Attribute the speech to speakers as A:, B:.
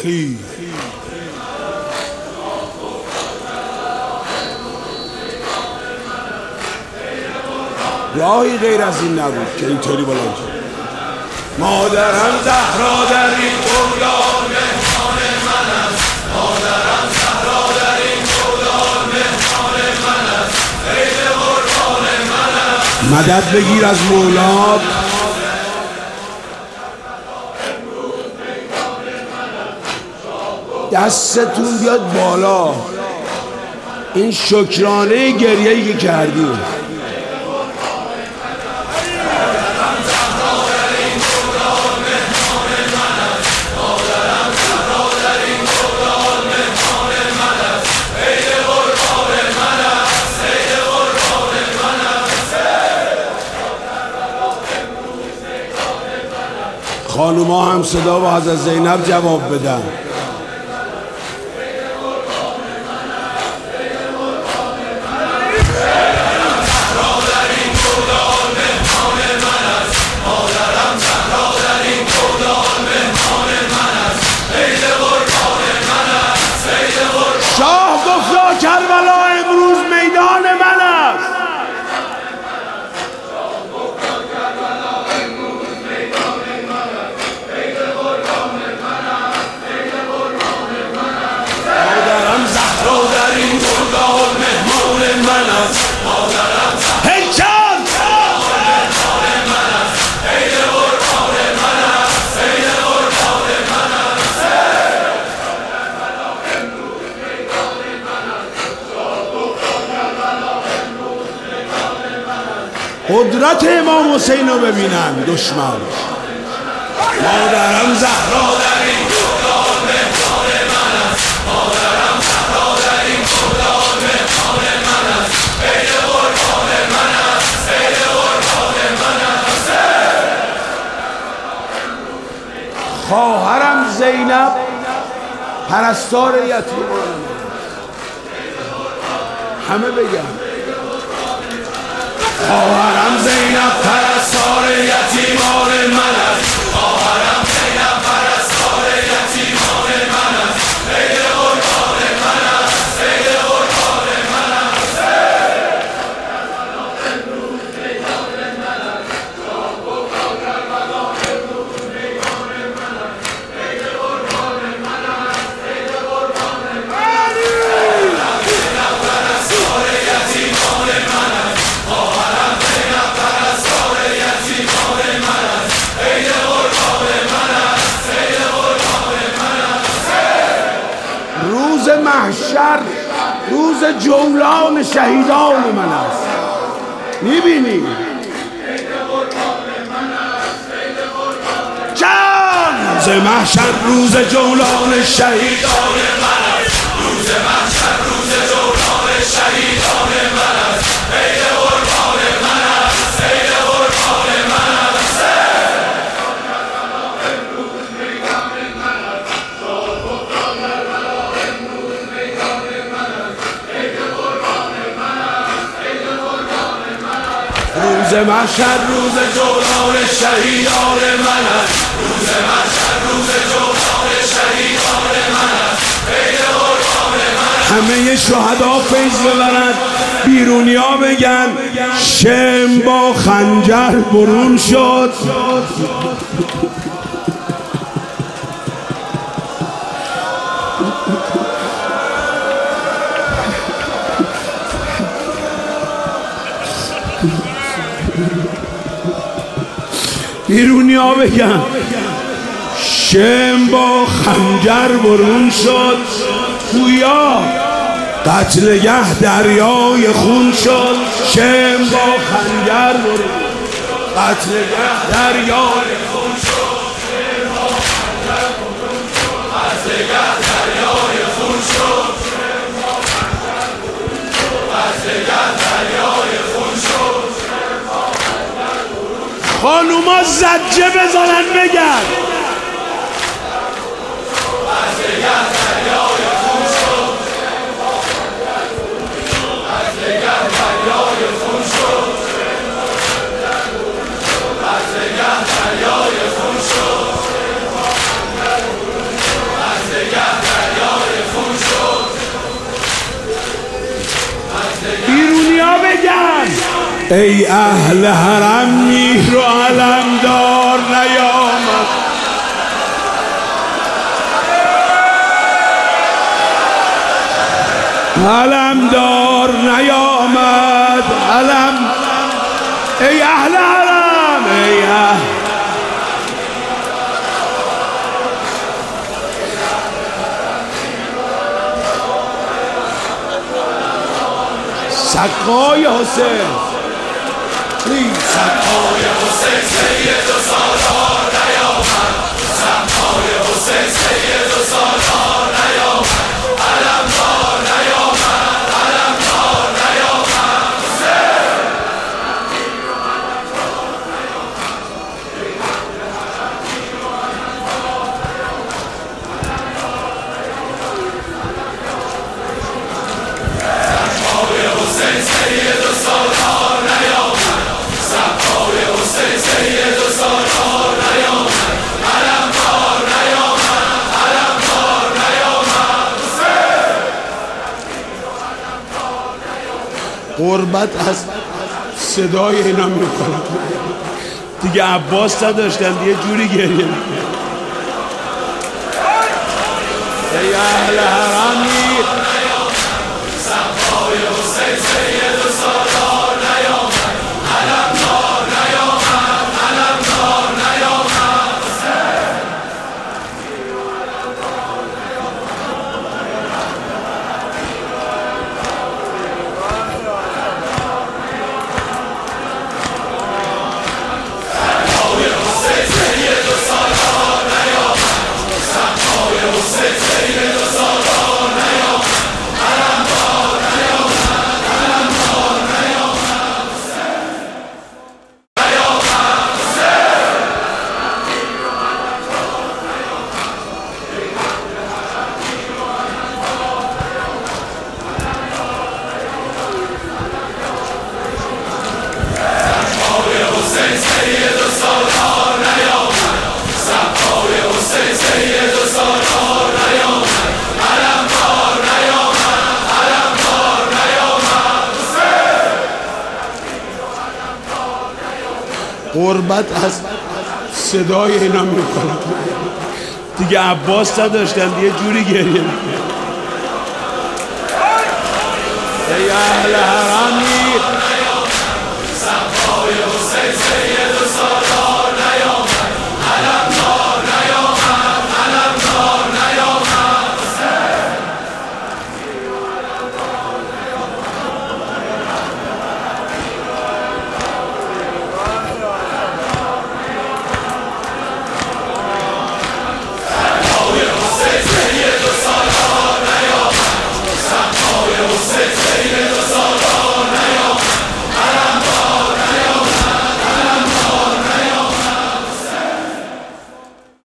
A: خی راهی غیر از این نبود که اینطوری بلند شد. مادرم زهرا در این گودال مهمان من است، مادرم زهرا در این گودال مهمان من است، عید قربان من است. مدد بگیر از مولا. دستتون بیاد بالا. این شکرانه گریه‌ای که کردیم. خانوما هم صدا و حضرت زینب جواب بدن. شاه گفت کربلا امروز میدان من است. مادرم زهرا در این گودال مهمان من است، مادرم هیکل مهمان من است، عید قربان من است، عید قربان من است. قدرت امام حسین رو ببینن دشمن. مادرم زهرا در این گودال مهمان من است، مادرم زهرا در این گودال مهمان من است، عید قربان من است، عید قربان من است. خواهرم زینب پرستار یتیمان. همه بگم خواهرم زینب پرستار یتیمان من است، خواهرم زینب پرستار یتیمان من است، عید قربان من است، عید قربان من است. روز محشر روز جولان شهیدان من است. میبینی جان روز محشر روز جولان شهیدان من است، روز محشر روز جولان شهیدان من است، عید قربان من است، عید قربان من است. روز محشر روز جولان شهیدان من است، روز محشر روز جولان شهیدان من است، عید قربان من است. همه شهدا فیض ببرند، بیرونیا بگن شم با خنجر برون شد. بیرونیا بگن شم با خنجر برون شد. گویا قتلگه دریای خون شد. شم با خنجر برون قتلگه دریای خون شد. قتلگه دریای خون شد. قتلگه دریای خون شد. خانوما زجه بزنن بگن ای اهل حرم میر و علمدار نیامد. علمدار نیامد علم، ای اهل حرم ای اهل سقای حسین،
B: سقای حسین سید و سالار نیامد. سقای حسین سید و سالار نیامد. علمدار نیامد. علمدار نیامد. سقای حسین سید و سالار نیامد. سقای حسین سید و سالار نیامد. علمدار نیامد. علمدار نیامد.
A: قربت از صدای اینا میکنم دیگه. عباس نداشتن یه جوری گریه میکنم. ای اهل حرمی
B: سقای حسین سید و سالار نیامد. علمدار نیامد. علمدار نیامد. سقای حسین سید و سالار نیامد. سقای حسین سید و سالار نیامد. علمدار نیامد. علمدار نیامد. سقای حسین سید و سالار نیامد. سقای حسین سید و سالار نیامد. علمدار نیامد. علمدار نیامد.
A: قربت از صدای اینا میکنم دیگه. عباس نداشتن یه جوری گریه میکنم. ای اهل حرمی